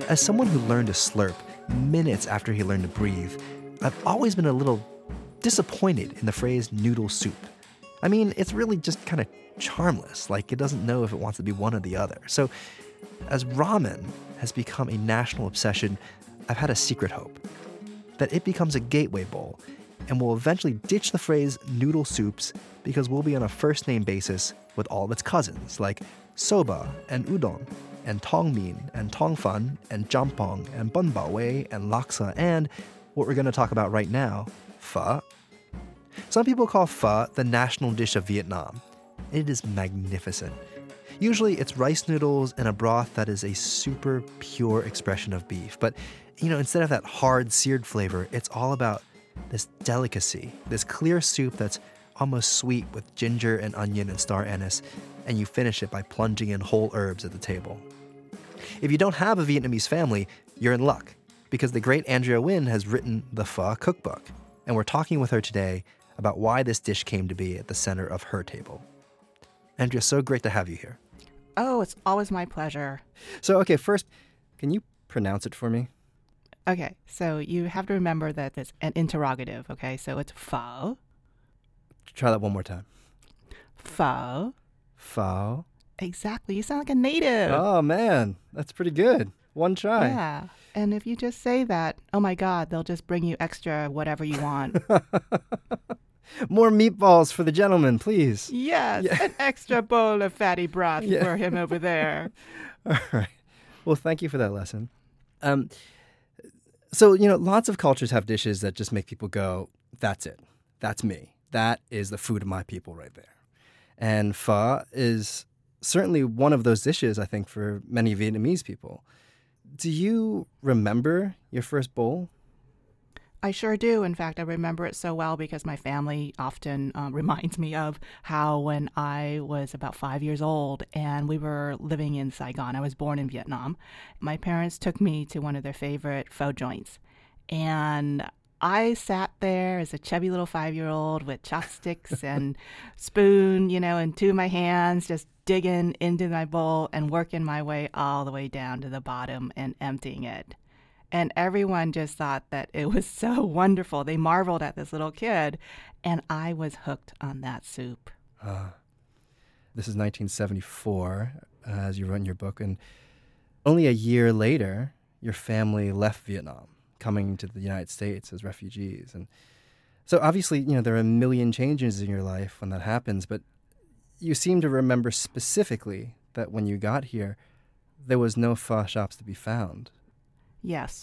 As someone who learned to slurp minutes after he learned to breathe, I've always been a little disappointed in the phrase noodle soup. I mean, it's really just kind of charmless, like it doesn't know if it wants to be one or the other. So, as ramen has become a national obsession, I've had a secret hope that it becomes a gateway bowl and will eventually ditch the phrase noodle soups because we'll be on a first-name basis with all of its cousins, like soba and udon and tongmin and tongfan and jampong and bun bao wei and laksa and what we're going to talk about right now, pho. Some people call pho the national dish of Vietnam. It is magnificent. Usually it's rice noodles and a broth that is a super pure expression of beef. But, instead of that hard seared flavor, it's all about this delicacy, this clear soup that's almost sweet with ginger and onion and star anise, and you finish it by plunging in whole herbs at the table. If you don't have a Vietnamese family, you're in luck, because the great Andrea Nguyen has written the Pho Cookbook, and we're talking with her today about why this dish came to be at the center of her table. Andrea, so great to have you here. Oh, it's always my pleasure. So, okay, first, can you pronounce it for me? Okay, so you have to remember that it's an interrogative, okay? So it's pho. Try that one more time. Pho. Pho. Exactly. You sound like a native. Oh, man. That's pretty good. One try. Yeah. And if you just say that, oh my God, they'll just bring you extra whatever you want. More meatballs for the gentleman, please. Yes, yeah. An extra bowl of fatty broth for him over there. All right. Well, thank you for that lesson. So, lots of cultures have dishes that just make people go, that's it. That's me. That is the food of my people right there. And pho is certainly one of those dishes, I think, for many Vietnamese people. Do you remember your first bowl? I sure do. In fact, I remember it so well because my family often reminds me of how when I was about 5 years old and we were living in Saigon, I was born in Vietnam, my parents took me to one of their favorite pho joints. And I sat there as a chubby little 5-year-old with chopsticks and spoon, in two of my hands, just digging into my bowl and working my way all the way down to the bottom and emptying it. And everyone just thought that it was so wonderful. They marveled at this little kid, and I was hooked on that soup. This is 1974, as you wrote in your book, and only a year later, your family left Vietnam, coming to the United States as refugees. And so obviously, there are a million changes in your life when that happens, but you seem to remember specifically that when you got here, there was no pho shops to be found. Yes.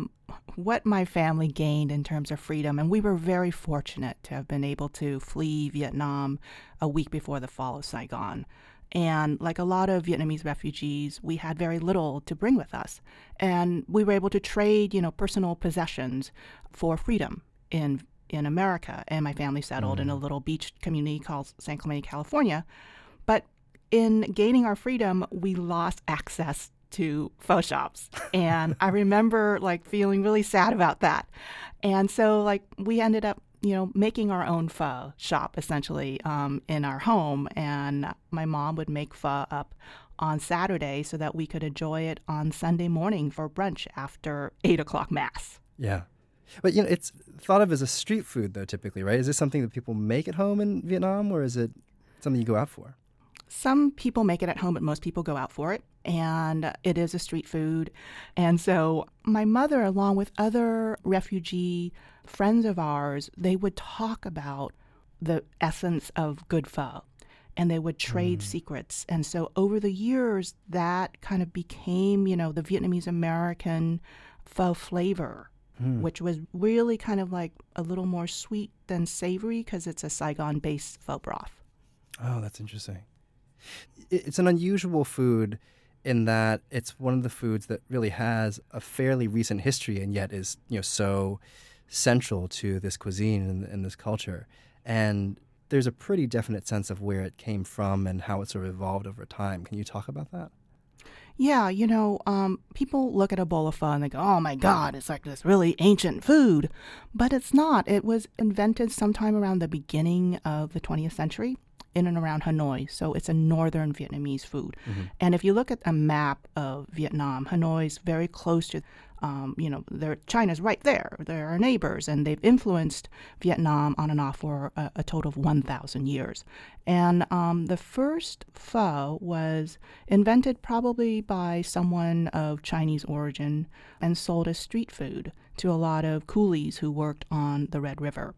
What my family gained in terms of freedom, and we were very fortunate to have been able to flee Vietnam a week before the fall of Saigon. And like a lot of Vietnamese refugees, we had very little to bring with us. And we were able to trade, personal possessions for freedom in America. And my family settled in a little beach community called San Clemente, California. But in gaining our freedom, we lost access to pho shops. And I remember feeling really sad about that. And so we ended up, making our own pho shop essentially in our home. And my mom would make pho up on Saturday so that we could enjoy it on Sunday morning for brunch after 8 o'clock mass. Yeah. But, it's thought of as a street food though, typically, right? Is this something that people make at home in Vietnam or is it something you go out for? Some people make it at home, but most people go out for it. And it is a street food. And so my mother, along with other refugee friends of ours, they would talk about the essence of good pho. And they would trade secrets. And so over the years, that kind of became, the Vietnamese American pho flavor, which was really kind of like a little more sweet than savory because it's a Saigon-based pho broth. Oh, that's interesting. It's an unusual food in that it's one of the foods that really has a fairly recent history and yet is, so central to this cuisine and this culture. And there's a pretty definite sense of where it came from and how it sort of evolved over time. Can you talk about that? Yeah, people look at a bowl of pho and they go, oh my God, it's like this really ancient food. But it's not. It was invented sometime around the beginning of the 20th century. in and around Hanoi. So it's a northern Vietnamese food. And if you look at a map of Vietnam, Hanoi's very close to, China's right there. They're our neighbors, and they've influenced Vietnam on and off for a total of 1,000 years. And the first pho was invented probably by someone of Chinese origin and sold as street food to a lot of coolies who worked on the Red River.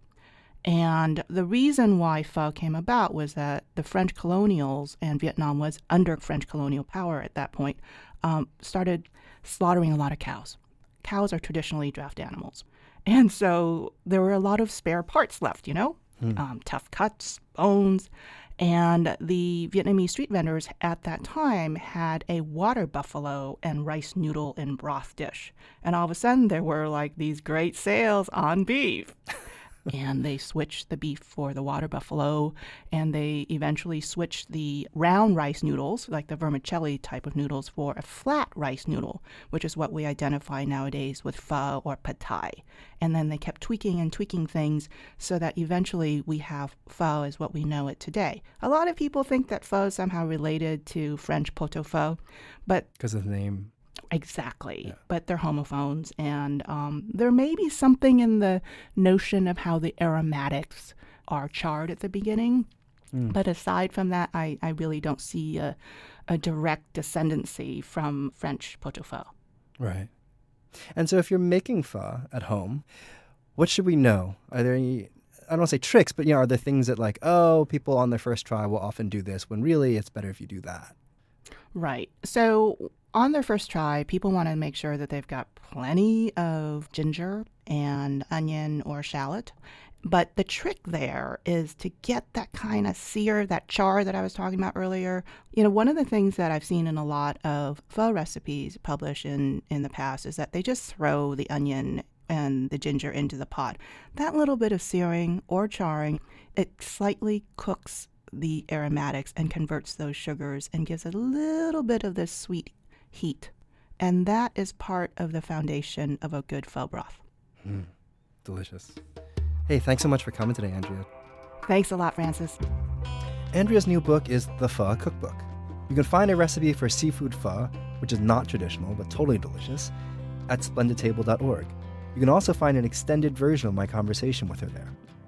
And the reason why pho came about was that the French colonials, and Vietnam was under French colonial power at that point, started slaughtering a lot of cows. Cows are traditionally draft animals. And so there were a lot of spare parts left, tough cuts, bones. And the Vietnamese street vendors at that time had a water buffalo and rice noodle and broth dish. And all of a sudden there were like these great sales on beef. And they switched the beef for the water buffalo, and they eventually switched the round rice noodles, like the vermicelli type of noodles, for a flat rice noodle, which is what we identify nowadays with pho or pad thai. And then they kept tweaking and tweaking things so that eventually we have pho as what we know it today. A lot of people think that pho is somehow related to French pot-au-feu, but because of the name. Exactly. Yeah. But they're homophones. And there may be something in the notion of how the aromatics are charred at the beginning. But aside from that, I really don't see a direct descendancy from French pot-au-feu. Right. And so if you're making pho at home, what should we know? Are there any, I don't want to say tricks, but are there things that people on their first try will often do this when really it's better if you do that? Right. So on their first try, people want to make sure that they've got plenty of ginger and onion or shallot. But the trick there is to get that kind of sear, that char that I was talking about earlier. One of the things that I've seen in a lot of pho recipes published in the past is that they just throw the onion and the ginger into the pot. That little bit of searing or charring, it slightly cooks the aromatics and converts those sugars and gives a little bit of this sweet heat. And that is part of the foundation of a good pho broth. Delicious. Hey, thanks so much for coming today, Andrea. Thanks a lot, Francis. Andrea's new book is The Pho Cookbook. You can find a recipe for seafood pho, which is not traditional but totally delicious, at splendidtable.org. You can also find an extended version of my conversation with her there.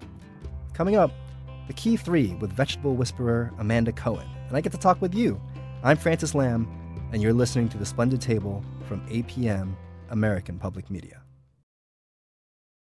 Coming up, The Key 3 with vegetable whisperer Amanda Cohen, and I get to talk with you. I'm Francis Lamb, and you're listening to The Splendid Table from APM, American Public Media.